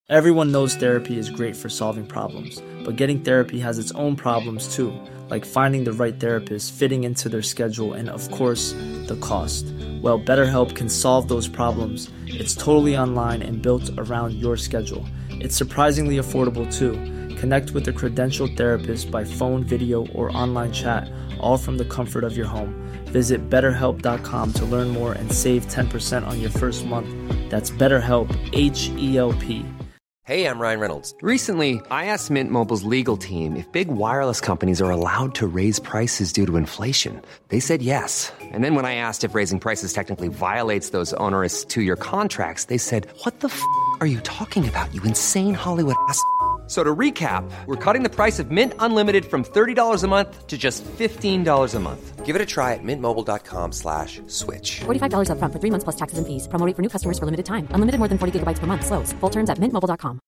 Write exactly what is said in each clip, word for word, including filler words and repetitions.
Everyone knows therapy is great for solving problems, but getting therapy has its own problems too, like finding the right therapist, fitting into their schedule, and of course, the cost. Well, BetterHelp can solve those problems. It's totally online and built around your schedule. It's surprisingly affordable too. Connect with a credentialed therapist by phone, video, or online chat, all from the comfort of your home. Visit better help dot com to learn more and save ten percent on your first month. That's BetterHelp, H E L P. Hey, I'm Ryan Reynolds. Recently, I asked Mint Mobile's legal team if big wireless companies are allowed to raise prices due to inflation. They said yes. And then when I asked if raising prices technically violates those onerous two-year contracts, they said, what the f*** are you talking about, you insane Hollywood ass f- So to recap, we're cutting the price of Mint Unlimited from thirty dollars a month to just fifteen dollars a month. Give it a try at mintmobile.com slash switch. forty-five dollars up front for three months plus taxes and fees. Promo rate for new customers for limited time. Unlimited more than forty gigabytes per month. Slows full terms at mint mobile dot com.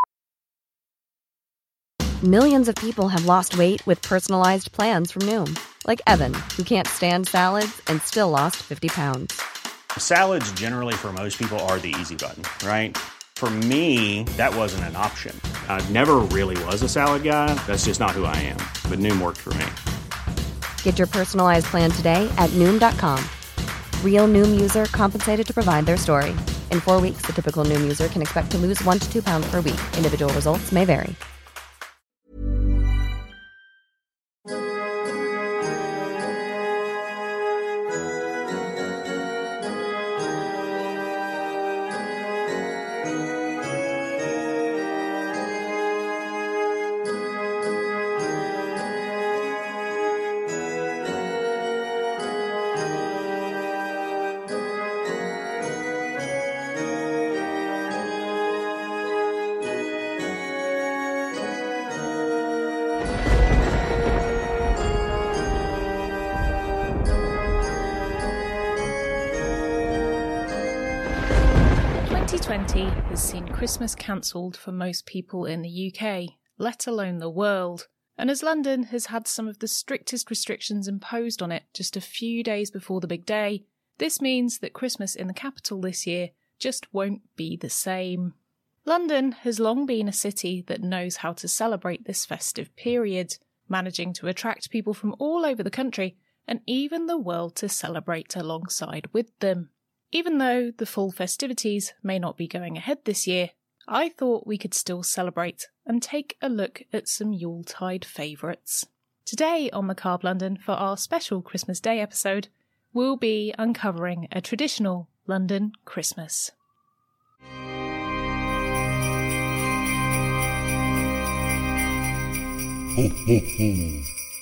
Millions of people have lost weight with personalized plans from Noom. Like Evan, who can't stand salads and still lost fifty pounds. Salads generally for most people are the easy button, right? For me, that wasn't an option. I never really was a salad guy. That's just not who I am. But Noom worked for me. Get your personalized plan today at Noom dot com. Real Noom user compensated to provide their story. In four weeks, the typical Noom user can expect to lose one to two pounds per week. Individual results may vary. twenty twenty has seen Christmas cancelled for most people in the U K, let alone the world. And as London has had some of the strictest restrictions imposed on it just a few days before the big day, this means that Christmas in the capital this year just won't be the same. London has long been a city that knows how to celebrate this festive period, managing to attract people from all over the country and even the world to celebrate alongside with them. Even though the full festivities may not be going ahead this year, I thought we could still celebrate and take a look at some Yuletide favourites. Today on Macabre London, for our special Christmas Day episode, we'll be uncovering a traditional London Christmas. Ho, ho, ho.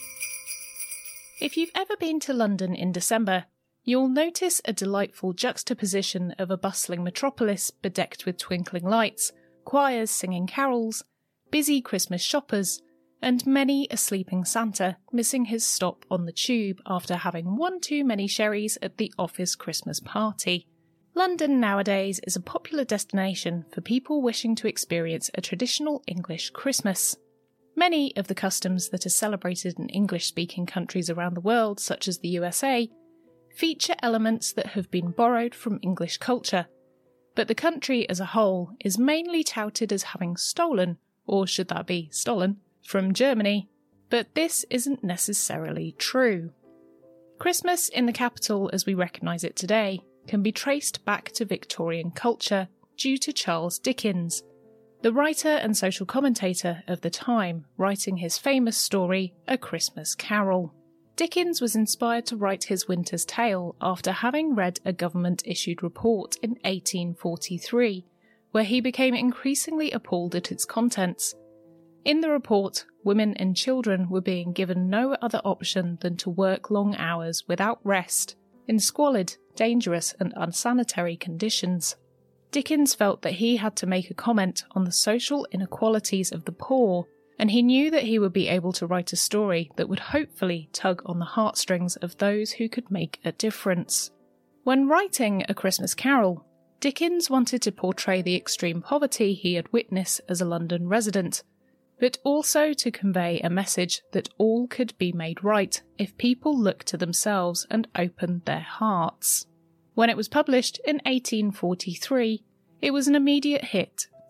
If you've ever been to London in December, you'll notice a delightful juxtaposition of a bustling metropolis bedecked with twinkling lights, choirs singing carols, busy Christmas shoppers, and many a sleeping Santa missing his stop on the tube after having one too many sherries at the office Christmas party. London nowadays is a popular destination for people wishing to experience a traditional English Christmas. Many of the customs that are celebrated in English-speaking countries around the world, such as the U S A, feature elements that have been borrowed from English culture, but the country as a whole is mainly touted as having stolen, or should that be stolen, from Germany, but this isn't necessarily true. Christmas in the capital as we recognise it today can be traced back to Victorian culture due to Charles Dickens, the writer and social commentator of the time, writing his famous story, A Christmas Carol. Dickens was inspired to write his Winter's Tale after having read a government-issued report in eighteen forty-three, where he became increasingly appalled at its contents. In the report, women and children were being given no other option than to work long hours without rest, in squalid, dangerous and unsanitary conditions. Dickens felt that he had to make a comment on the social inequalities of the poor, and he knew that he would be able to write a story that would hopefully tug on the heartstrings of those who could make a difference. When writing A Christmas Carol, Dickens wanted to portray the extreme poverty he had witnessed as a London resident, but also to convey a message that all could be made right if people looked to themselves and opened their hearts. When it was published in eighteen forty-three, it was an immediate hit,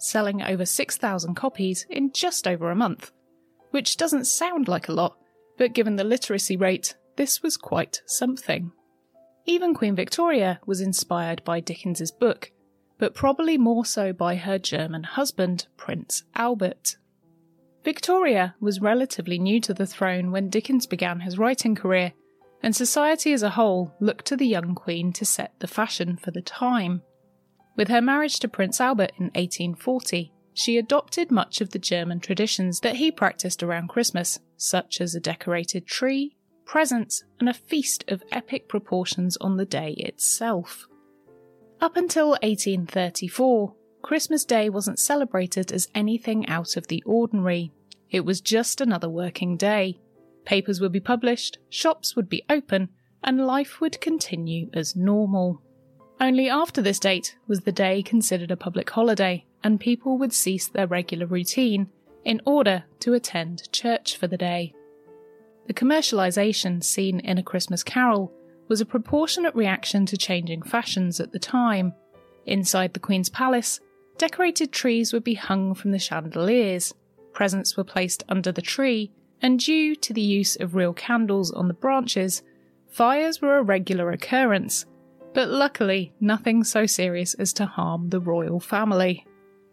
selling over six thousand copies in just over a month. Which doesn't sound like a lot, but given the literacy rate, this was quite something. Even Queen Victoria was inspired by Dickens's book, but probably more so by her German husband, Prince Albert. Victoria was relatively new to the throne when Dickens began his writing career, and society as a whole looked to the young queen to set the fashion for the time. With her marriage to Prince Albert in eighteen forty, she adopted much of the German traditions that he practiced around Christmas, such as a decorated tree, presents, and a feast of epic proportions on the day itself. Up until eighteen thirty-four, Christmas Day wasn't celebrated as anything out of the ordinary. It was just another working day. Papers would be published, shops would be open, and life would continue as normal. Only after this date was the day considered a public holiday, and people would cease their regular routine in order to attend church for the day. The commercialisation seen in A Christmas Carol was a proportionate reaction to changing fashions at the time. Inside the Queen's Palace, decorated trees would be hung from the chandeliers, presents were placed under the tree, and due to the use of real candles on the branches, fires were a regular occurrence, but luckily nothing so serious as to harm the royal family.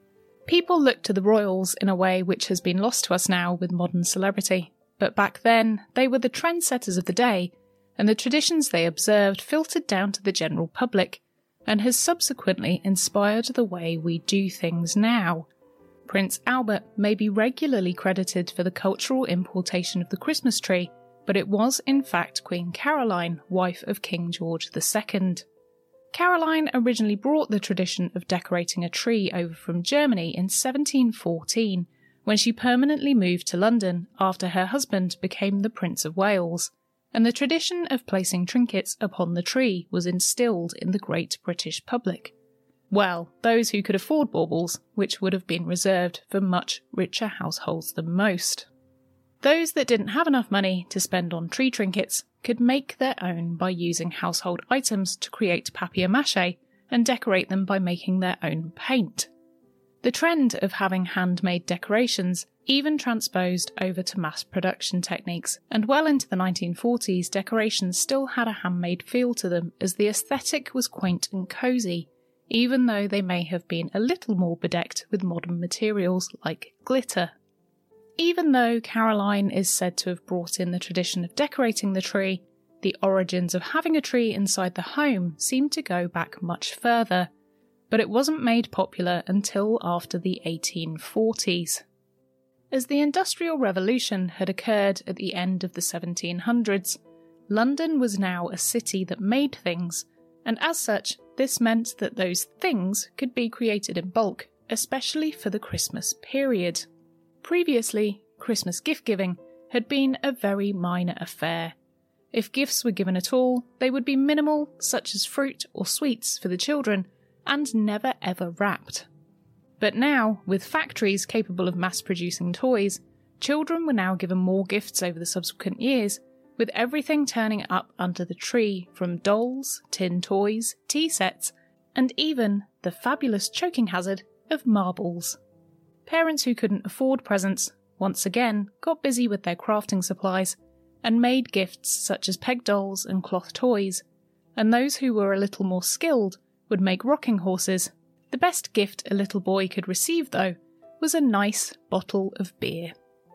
People look to the royals in a way which has been lost to us now with modern celebrity, but back then they were the trendsetters of the day, and the traditions they observed filtered down to the general public, and has subsequently inspired the way we do things now. Prince Albert may be regularly credited for the cultural importation of the Christmas tree, but it was in fact Queen Caroline, wife of King George the Second. Caroline originally brought the tradition of decorating a tree over from Germany in seventeen fourteen, when she permanently moved to London after her husband became the Prince of Wales, and the tradition of placing trinkets upon the tree was instilled in the great British public. Well, those who could afford baubles, which would have been reserved for much richer households than most. Those that didn't have enough money to spend on tree trinkets could make their own by using household items to create papier-mâché and decorate them by making their own paint. The trend of having handmade decorations even transposed over to mass production techniques, and well into the nineteen forties decorations still had a handmade feel to them as the aesthetic was quaint and cosy, even though they may have been a little more bedecked with modern materials like glitter. Even though Caroline is said to have brought in the tradition of decorating the tree, the origins of having a tree inside the home seem to go back much further, but it wasn't made popular until after the eighteen forties. As the Industrial Revolution had occurred at the end of the seventeen hundreds, London was now a city that made things, and as such, this meant that those things could be created in bulk, especially for the Christmas period. Previously, Christmas gift-giving had been a very minor affair. If gifts were given at all, they would be minimal, such as fruit or sweets for the children, and never ever wrapped. But now, with factories capable of mass-producing toys, children were now given more gifts over the subsequent years, with everything turning up under the tree from dolls, tin toys, tea sets, and even the fabulous choking hazard of marbles. Parents who couldn't afford presents, once again, got busy with their crafting supplies and made gifts such as peg dolls and cloth toys, and those who were a little more skilled would make rocking horses. The best gift a little boy could receive, though, was a nice bottle of beer.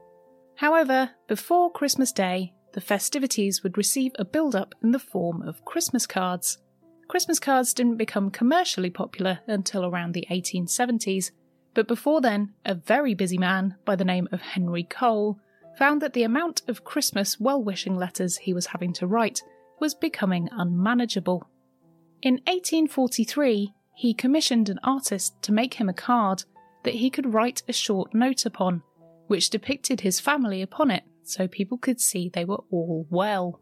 However, before Christmas Day, the festivities would receive a build-up in the form of Christmas cards. Christmas cards didn't become commercially popular until around the eighteen seventies, but before then, a very busy man by the name of Henry Cole found that the amount of Christmas well-wishing letters he was having to write was becoming unmanageable. In eighteen forty-three, he commissioned an artist to make him a card that he could write a short note upon, which depicted his family upon it so people could see they were all well.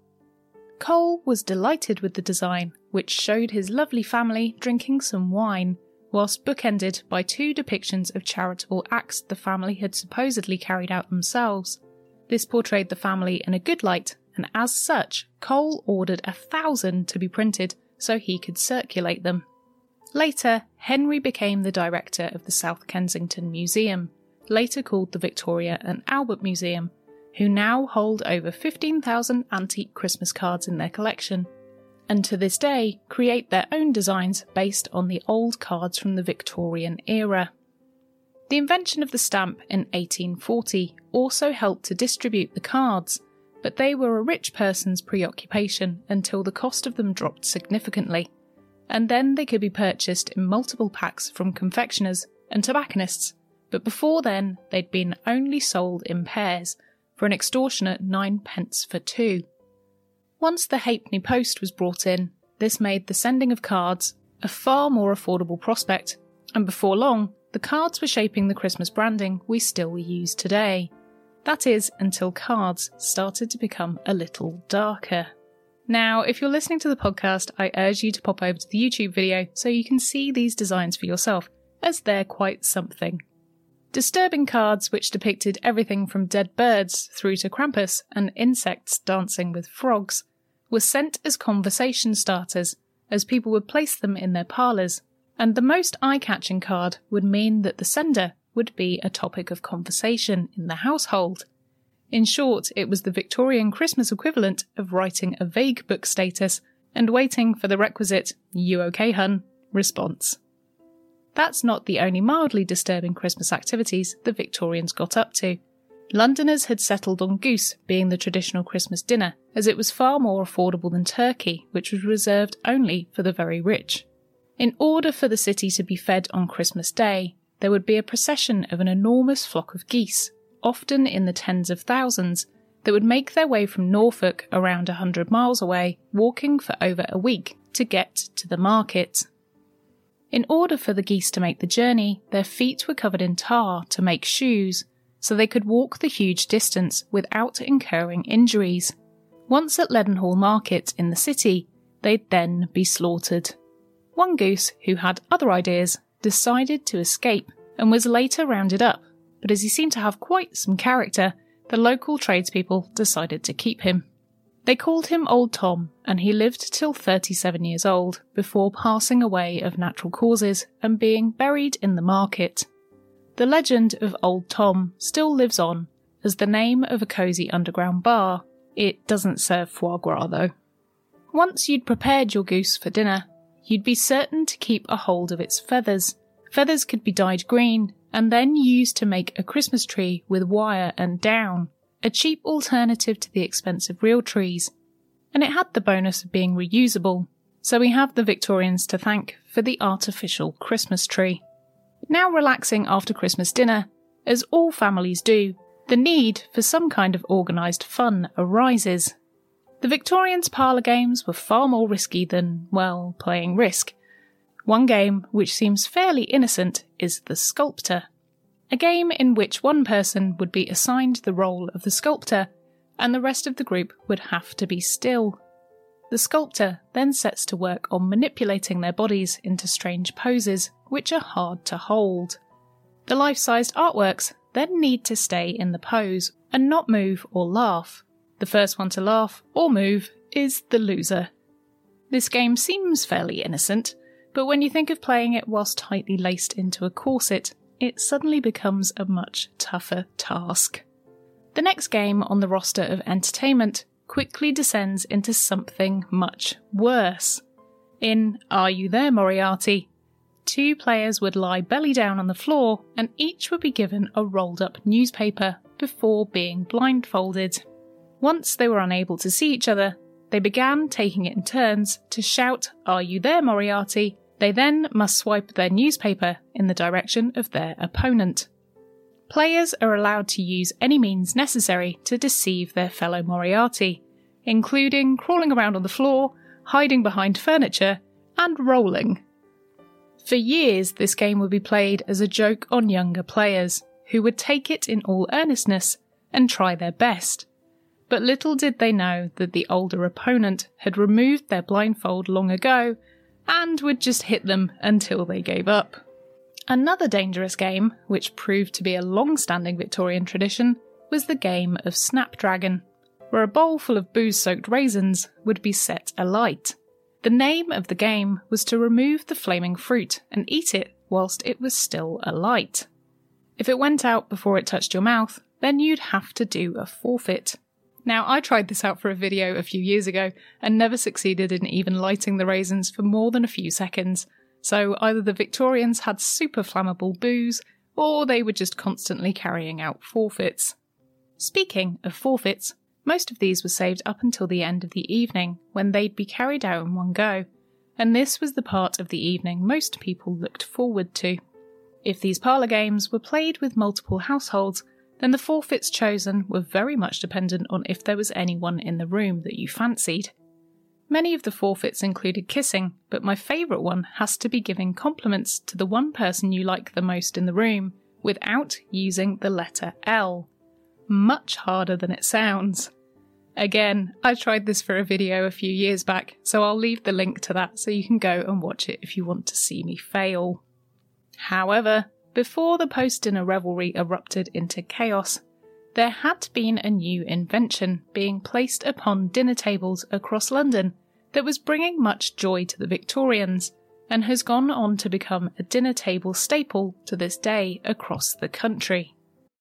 Cole was delighted with the design, which showed his lovely family drinking some wine, whilst bookended by two depictions of charitable acts the family had supposedly carried out themselves. This portrayed the family in a good light, and as such, Cole ordered a thousand to be printed so he could circulate them. Later, Henry became the director of the South Kensington Museum, later called the Victoria and Albert Museum, who now hold over fifteen thousand antique Christmas cards in their collection, and to this day create their own designs based on the old cards from the Victorian era. The invention of the stamp in eighteen forty also helped to distribute the cards, but they were a rich person's preoccupation until the cost of them dropped significantly, and then they could be purchased in multiple packs from confectioners and tobacconists, but before then they'd been only sold in pairs for an extortionate nine pence for two. Once the halfpenny post was brought in, this made the sending of cards a far more affordable prospect, and before long, the cards were shaping the Christmas branding we still use today. That is, until cards started to become a little darker. Now, if you're listening to the podcast, I urge you to pop over to the YouTube video so you can see these designs for yourself, as they're quite something. Disturbing cards which depicted everything from dead birds through to Krampus and insects dancing with frogs were sent as conversation starters, as people would place them in their parlours, and the most eye-catching card would mean that the sender would be a topic of conversation in the household. In short, it was the Victorian Christmas equivalent of writing a vague book status and waiting for the requisite "You okay, hun?" response. That's not the only mildly disturbing Christmas activities the Victorians got up to. Londoners had settled on goose being the traditional Christmas dinner, as it was far more affordable than turkey, which was reserved only for the very rich. In order for the city to be fed on Christmas Day, there would be a procession of an enormous flock of geese, often in the tens of thousands, that would make their way from Norfolk around a hundred miles away, walking for over a week to get to the market. In order for the geese to make the journey, their feet were covered in tar to make shoes, so they could walk the huge distance without incurring injuries. Once at Leadenhall Market in the city, they'd then be slaughtered. One goose, who had other ideas, decided to escape and was later rounded up, but as he seemed to have quite some character, the local tradespeople decided to keep him. They called him Old Tom, and he lived till thirty-seven years old before passing away of natural causes and being buried in the market. The legend of Old Tom still lives on as the name of a cosy underground bar. It doesn't serve foie gras though. Once you'd prepared your goose for dinner, you'd be certain to keep a hold of its feathers. Feathers could be dyed green and then used to make a Christmas tree with wire and down, a cheap alternative to the expensive real trees. And it had the bonus of being reusable, so we have the Victorians to thank for the artificial Christmas tree. Now relaxing after Christmas dinner, as all families do, the need for some kind of organised fun arises. The Victorians' parlour games were far more risky than, well, playing Risk. One game, which seems fairly innocent, is the Sculptor, a game in which one person would be assigned the role of the sculptor, and the rest of the group would have to be still. The sculptor then sets to work on manipulating their bodies into strange poses, which are hard to hold. The life-sized artworks then need to stay in the pose and not move or laugh. The first one to laugh or move is the loser. This game seems fairly innocent, but when you think of playing it whilst tightly laced into a corset, it suddenly becomes a much tougher task. The next game on the roster of entertainment quickly descends into something much worse. In Are You There, Moriarty? Two players would lie belly down on the floor and each would be given a rolled-up newspaper before being blindfolded. Once they were unable to see each other, they began taking it in turns to shout, "Are you there, Moriarty?" They then must swipe their newspaper in the direction of their opponent. Players are allowed to use any means necessary to deceive their fellow Moriarty, including crawling around on the floor, hiding behind furniture, and rolling. For years, this game would be played as a joke on younger players, who would take it in all earnestness and try their best. But little did they know that the older opponent had removed their blindfold long ago and would just hit them until they gave up. Another dangerous game, which proved to be a long-standing Victorian tradition, was the game of Snapdragon, where a bowl full of booze-soaked raisins would be set alight. The name of the game was to remove the flaming fruit and eat it whilst it was still alight. If it went out before it touched your mouth, then you'd have to do a forfeit. Now, I tried this out for a video a few years ago and never succeeded in even lighting the raisins for more than a few seconds, so either the Victorians had super flammable booze, or they were just constantly carrying out forfeits. Speaking of forfeits, most of these were saved up until the end of the evening, when they'd be carried out in one go, and this was the part of the evening most people looked forward to. If these parlour games were played with multiple households, then the forfeits chosen were very much dependent on if there was anyone in the room that you fancied. Many of the forfeits included kissing, but my favourite one has to be giving compliments to the one person you like the most in the room without using the letter L. Much harder than it sounds. Again, I tried this for a video a few years back, so I'll leave the link to that so you can go and watch it if you want to see me fail. However, before the post-dinner revelry erupted into chaos, there had been a new invention being placed upon dinner tables across London that was bringing much joy to the Victorians and has gone on to become a dinner table staple to this day across the country.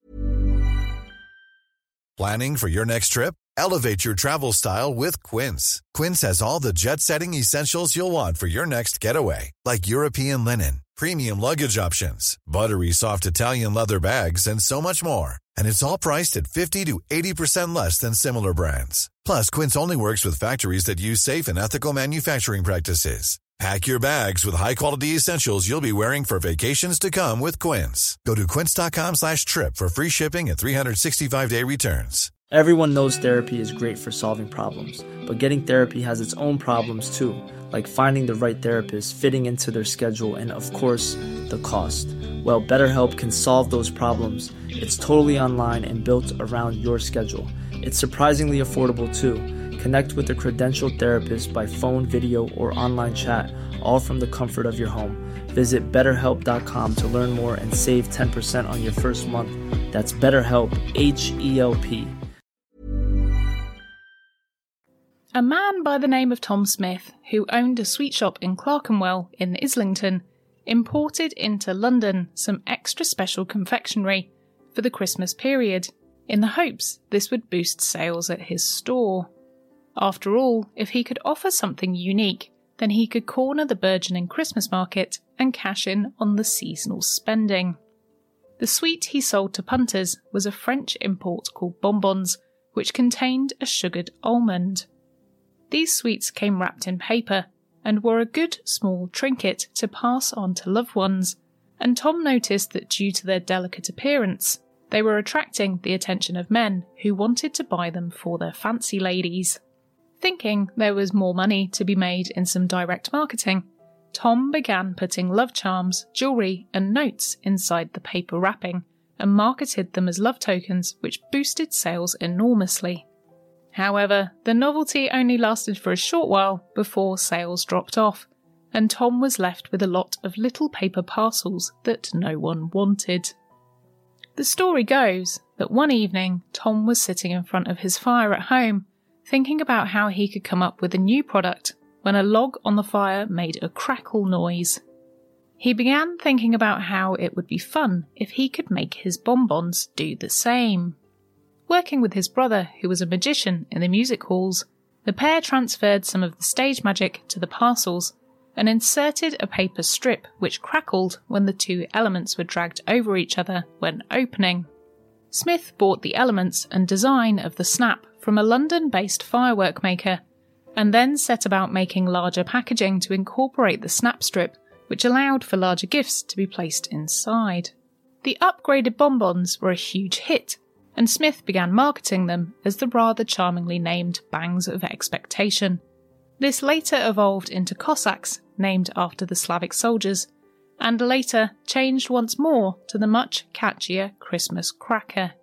Planning for your next trip? Elevate your travel style with Quince. Quince has all the jet-setting essentials you'll want for your next getaway, like European linen, premium luggage options, buttery soft Italian leather bags, and so much more. And it's all priced at fifty to eighty percent less than similar brands. Plus, Quince only works with factories that use safe and ethical manufacturing practices. Pack your bags with high-quality essentials you'll be wearing for vacations to come with Quince. Go to quince.com slash trip for free shipping and three sixty-five day returns. Everyone knows therapy is great for solving problems, but getting therapy has its own problems too, like finding the right therapist, fitting into their schedule, and of course, the cost. Well, BetterHelp can solve those problems. It's totally online and built around your schedule. It's surprisingly affordable too. Connect with a credentialed therapist by phone, video, or online chat, all from the comfort of your home. Visit better help dot com to learn more and save ten percent on your first month. That's BetterHelp, H E L P. A man by the name of Tom Smith, who owned a sweet shop in Clerkenwell in Islington, imported into London some extra special confectionery for the Christmas period, in the hopes this would boost sales at his store. After all, if he could offer something unique, then he could corner the burgeoning Christmas market and cash in on the seasonal spending. The sweet he sold to punters was a French import called bonbons, which contained a sugared almond. These sweets came wrapped in paper and were a good small trinket to pass on to loved ones, and Tom noticed that due to their delicate appearance, they were attracting the attention of men who wanted to buy them for their fancy ladies. Thinking there was more money to be made in some direct marketing, Tom began putting love charms, jewellery and notes inside the paper wrapping and marketed them as love tokens, which boosted sales enormously. However, the novelty only lasted for a short while before sales dropped off, and Tom was left with a lot of little paper parcels that no one wanted. The story goes that one evening Tom was sitting in front of his fire at home, thinking about how he could come up with a new product, when a log on the fire made a crackle noise. He began thinking about how it would be fun if he could make his bonbons do the same. Working with his brother, who was a magician in the music halls, the pair transferred some of the stage magic to the parcels and inserted a paper strip which crackled when the two elements were dragged over each other when opening. Smith bought the elements and design of the snap from a London-based firework maker, and then set about making larger packaging to incorporate the snap strip, which allowed for larger gifts to be placed inside. The upgraded bonbons were a huge hit, and Smith began marketing them as the rather charmingly named Bangs of Expectation. This later evolved into Cossacks, named after the Slavic soldiers, and later changed once more to the much catchier Christmas cracker.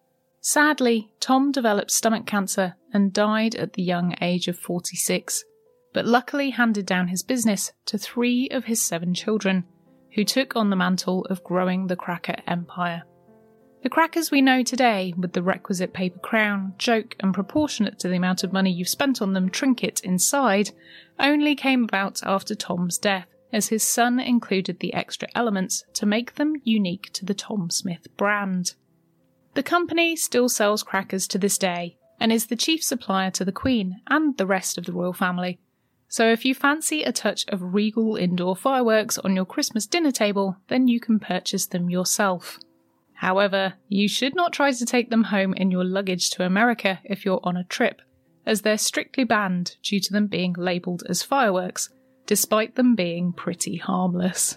Sadly, Tom developed stomach cancer and died at the young age of forty-six, but luckily handed down his business to three of his seven children, who took on the mantle of growing the cracker empire. The crackers we know today, with the requisite paper crown, joke, and proportionate to the amount of money you've spent on them trinket inside, only came about after Tom's death, as his son included the extra elements to make them unique to the Tom Smith brand. The company still sells crackers to this day, and is the chief supplier to the Queen and the rest of the royal family. So if you fancy a touch of regal indoor fireworks on your Christmas dinner table, then you can purchase them yourself. However, you should not try to take them home in your luggage to America if you're on a trip, as they're strictly banned due to them being labelled as fireworks, despite them being pretty harmless.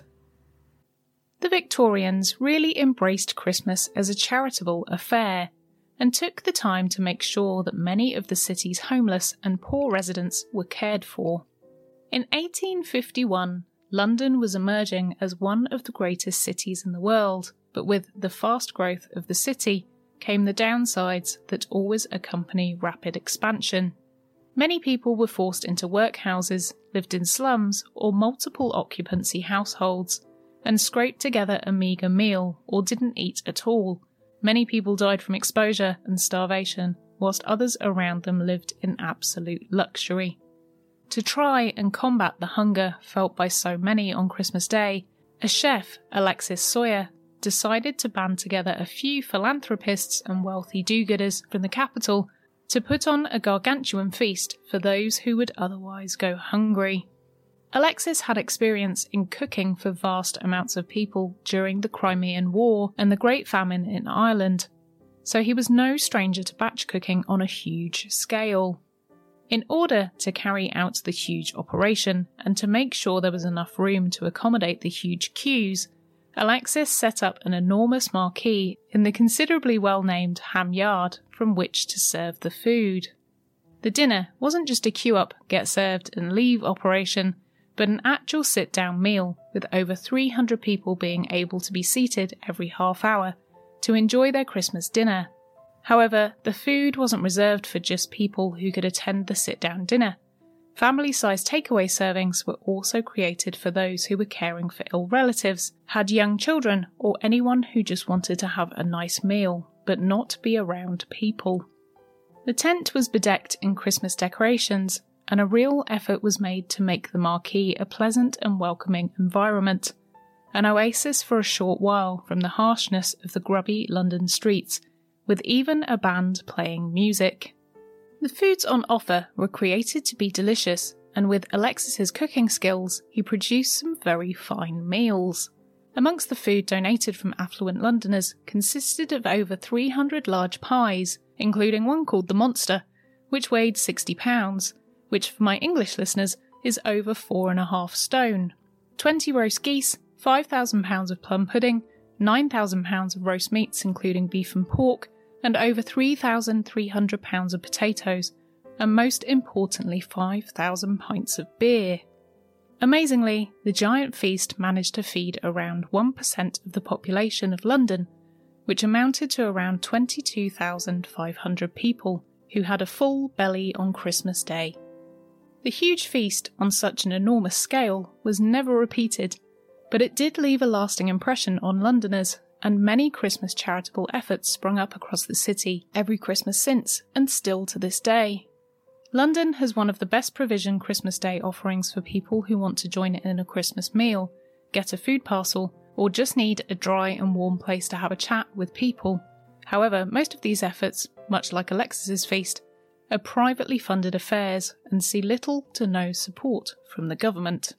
The Victorians really embraced Christmas as a charitable affair, and took the time to make sure that many of the city's homeless and poor residents were cared for. In eighteen fifty-one, London was emerging as one of the greatest cities in the world, but with the fast growth of the city came the downsides that always accompany rapid expansion. Many people were forced into workhouses, lived in slums or multiple occupancy households, and scraped together a meagre meal or didn't eat at all. Many people died from exposure and starvation, whilst others around them lived in absolute luxury. To try and combat the hunger felt by so many on Christmas Day, a chef, Alexis Soyer, decided to band together a few philanthropists and wealthy do-gooders from the capital to put on a gargantuan feast for those who would otherwise go hungry. Alexis had experience in cooking for vast amounts of people during the Crimean War and the Great Famine in Ireland, so he was no stranger to batch cooking on a huge scale. In order to carry out the huge operation and to make sure there was enough room to accommodate the huge queues, Alexis set up an enormous marquee in the considerably well-named Ham Yard from which to serve the food. The dinner wasn't just a queue-up, get-served-and-leave operation, but an actual sit-down meal, with over three hundred people being able to be seated every half hour to enjoy their Christmas dinner. However, the food wasn't reserved for just people who could attend the sit-down dinner. Family-sized takeaway servings were also created for those who were caring for ill relatives, had young children, or anyone who just wanted to have a nice meal, but not be around people. The tent was bedecked in Christmas decorations, and a real effort was made to make the marquee a pleasant and welcoming environment, an oasis for a short while from the harshness of the grubby London streets, with even a band playing music. The foods on offer were created to be delicious, and with Alexis's cooking skills, he produced some very fine meals. Amongst the food donated from affluent Londoners consisted of over three hundred large pies, including one called the Monster, which weighed sixty pounds, which for my English listeners is over four and a half stone, twenty roast geese, five thousand pounds of plum pudding, nine thousand pounds of roast meats including beef and pork, and over three thousand three hundred pounds of potatoes, and most importantly five thousand pints of beer. Amazingly, the giant feast managed to feed around one percent of the population of London, which amounted to around twenty-two thousand five hundred people, who had a full belly on Christmas Day. The huge feast on such an enormous scale was never repeated, but it did leave a lasting impression on Londoners, and many Christmas charitable efforts sprung up across the city every Christmas since, and still to this day. London has one of the best provision Christmas Day offerings for people who want to join in a Christmas meal, get a food parcel, or just need a dry and warm place to have a chat with people. However, most of these efforts, much like Alexis's feast, are privately funded affairs and see little to no support from the government.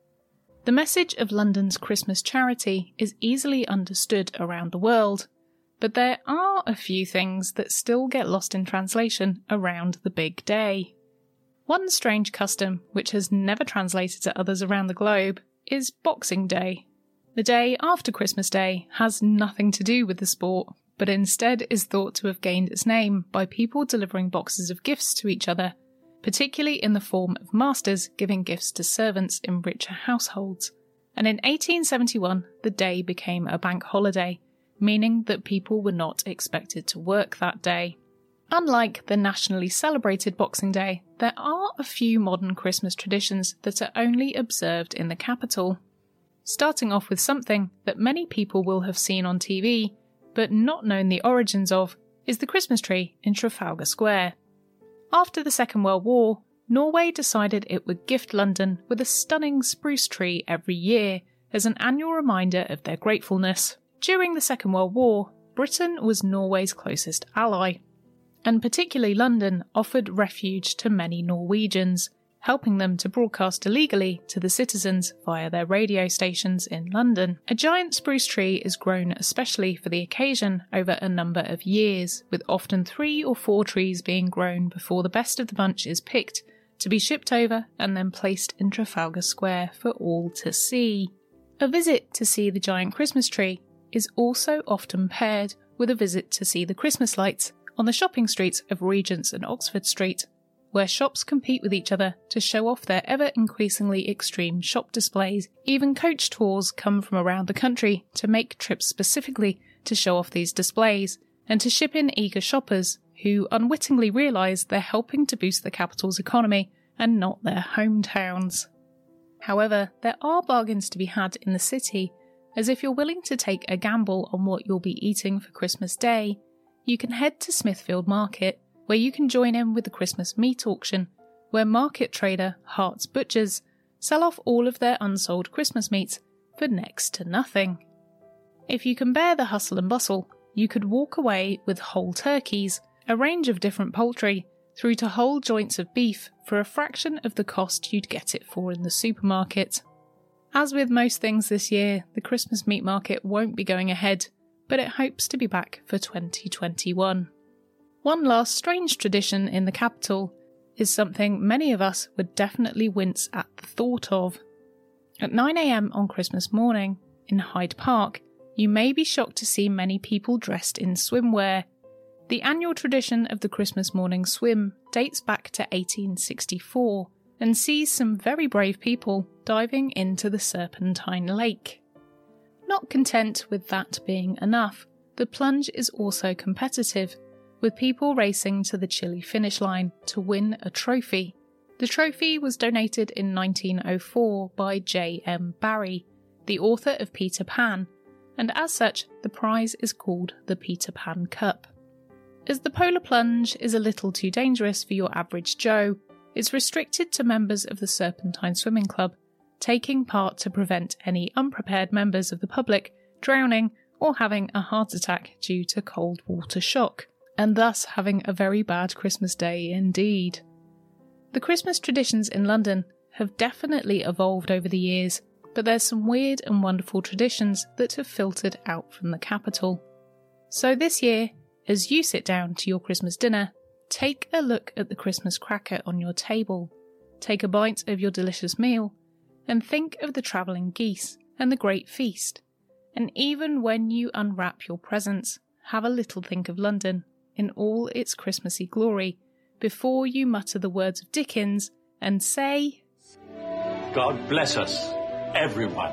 The message of London's Christmas charity is easily understood around the world, but there are a few things that still get lost in translation around the big day. One strange custom, which has never translated to others around the globe, is Boxing Day. The day after Christmas Day has nothing to do with the sport, but instead is thought to have gained its name by people delivering boxes of gifts to each other, particularly in the form of masters giving gifts to servants in richer households. And in eighteen seventy-one, the day became a bank holiday, meaning that people were not expected to work that day. Unlike the nationally celebrated Boxing Day, there are a few modern Christmas traditions that are only observed in the capital. Starting off with something that many people will have seen on T V, but not known the origins of, is the Christmas tree in Trafalgar Square. After the Second World War, Norway decided it would gift London with a stunning spruce tree every year as an annual reminder of their gratefulness. During the Second World War, Britain was Norway's closest ally, and particularly London offered refuge to many Norwegians, helping them to broadcast illegally to the citizens via their radio stations in London. A giant spruce tree is grown especially for the occasion over a number of years, with often three or four trees being grown before the best of the bunch is picked to be shipped over and then placed in Trafalgar Square for all to see. A visit to see the giant Christmas tree is also often paired with a visit to see the Christmas lights on the shopping streets of Regent's and Oxford Street, where shops compete with each other to show off their ever-increasingly extreme shop displays. Even coach tours come from around the country to make trips specifically to show off these displays, and to ship in eager shoppers who unwittingly realise they're helping to boost the capital's economy and not their hometowns. However, there are bargains to be had in the city, as if you're willing to take a gamble on what you'll be eating for Christmas Day, you can head to Smithfield Market, where you can join in with the Christmas meat auction, where market trader Hart's Butchers sell off all of their unsold Christmas meats for next to nothing. If you can bear the hustle and bustle, you could walk away with whole turkeys, a range of different poultry, through to whole joints of beef for a fraction of the cost you'd get it for in the supermarket. As with most things this year, the Christmas meat market won't be going ahead, but it hopes to be back for twenty twenty-one. One last strange tradition in the capital is something many of us would definitely wince at the thought of. At nine a m on Christmas morning, in Hyde Park, you may be shocked to see many people dressed in swimwear. The annual tradition of the Christmas morning swim dates back to eighteen sixty-four and sees some very brave people diving into the Serpentine Lake. Not content with that being enough, the plunge is also competitive, with people racing to the chilly finish line to win a trophy. The trophy was donated in nineteen oh four by J M Barrie, the author of Peter Pan, and as such, the prize is called the Peter Pan Cup. As the polar plunge is a little too dangerous for your average Joe, it's restricted to members of the Serpentine Swimming Club, taking part to prevent any unprepared members of the public drowning or having a heart attack due to cold water shock, and thus having a very bad Christmas day indeed. The Christmas traditions in London have definitely evolved over the years, but there's some weird and wonderful traditions that have filtered out from the capital. So this year, as you sit down to your Christmas dinner, take a look at the Christmas cracker on your table, take a bite of your delicious meal, and think of the travelling geese and the great feast. And even when you unwrap your presents, have a little think of London in all its Christmassy glory before you mutter the words of Dickens and say, God bless us, everyone.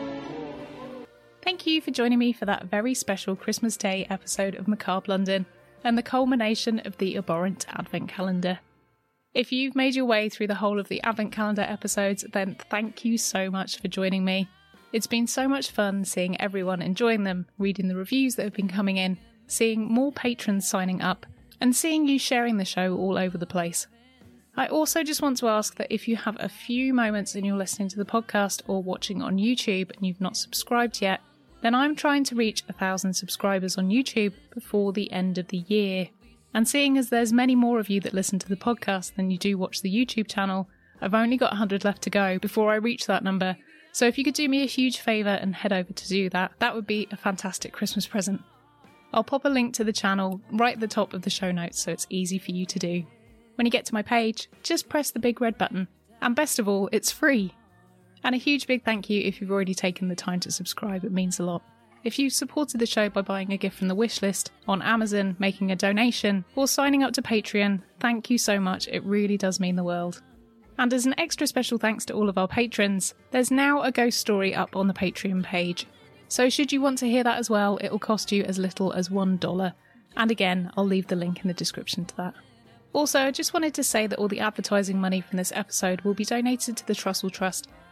Thank you for joining me for that very special Christmas Day episode of Macabre London and the culmination of the abhorrent Advent Calendar. If you've made your way through the whole of the Advent Calendar episodes, then thank you so much for joining me. It's been so much fun seeing everyone enjoying them, reading the reviews that have been coming in, seeing more patrons signing up, and seeing you sharing the show all over the place. I also just want to ask that if you have a few moments and you're listening to the podcast or watching on YouTube and you've not subscribed yet, then I'm trying to reach a thousand subscribers on YouTube before the end of the year. And seeing as there's many more of you that listen to the podcast than you do watch the YouTube channel, I've only got one hundred left to go before I reach that number. So if you could do me a huge favour and head over to do that, that would be a fantastic Christmas present. I'll pop a link to the channel right at the top of the show notes so it's easy for you to do. When you get to my page, just press the big red button. And best of all, it's free. And a huge big thank you if you've already taken the time to subscribe, it means a lot. If you supported the show by buying a gift from the wishlist, on Amazon, making a donation, or signing up to Patreon, thank you so much, it really does mean the world. And as an extra special thanks to all of our patrons, there's now a ghost story up on the Patreon page. So should you want to hear that as well, it'll cost you as little as one dollar. And again, I'll leave the link in the description to that. Also, I just wanted to say that all the advertising money from this episode will be donated to the Trussell Trust,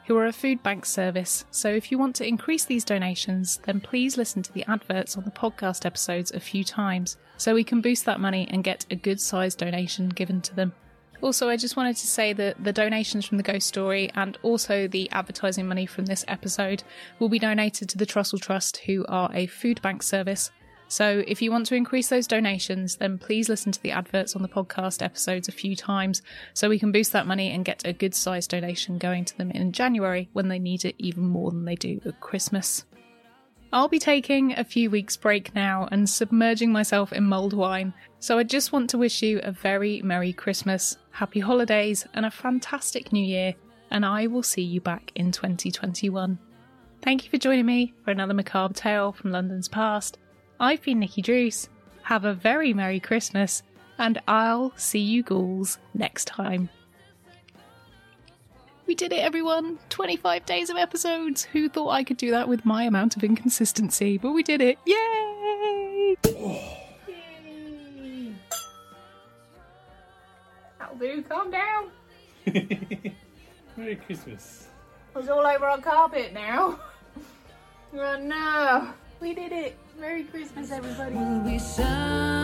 who are a food bank service. So if you want to increase these donations, then please listen to the adverts on the podcast episodes a few times so we can boost that money and get a good sized donation given to them. Also, I just wanted to say that the donations from the Ghost Story and also the advertising money from this episode will be donated to the Trussell Trust, who are a food bank service. So if you want to increase those donations, then please listen to the adverts on the podcast episodes a few times so we can boost that money and get a good sized donation going to them in January when they need it even more than they do at Christmas. I'll be taking a few weeks break now and submerging myself in mulled wine, so I just want to wish you a very Merry Christmas, Happy Holidays and a fantastic New Year, and I will see you back in twenty twenty-one. Thank you for joining me for another macabre tale from London's past. I've been Nikki Druce. Have a very Merry Christmas, and I'll see you ghouls next time. We did it, everyone! twenty-five days of episodes! Who thought I could do that with my amount of inconsistency? But we did it! Yay! Yay! That'll do, calm down! Merry Christmas. I was all over our carpet now. Oh no! We did it! Merry Christmas, everybody!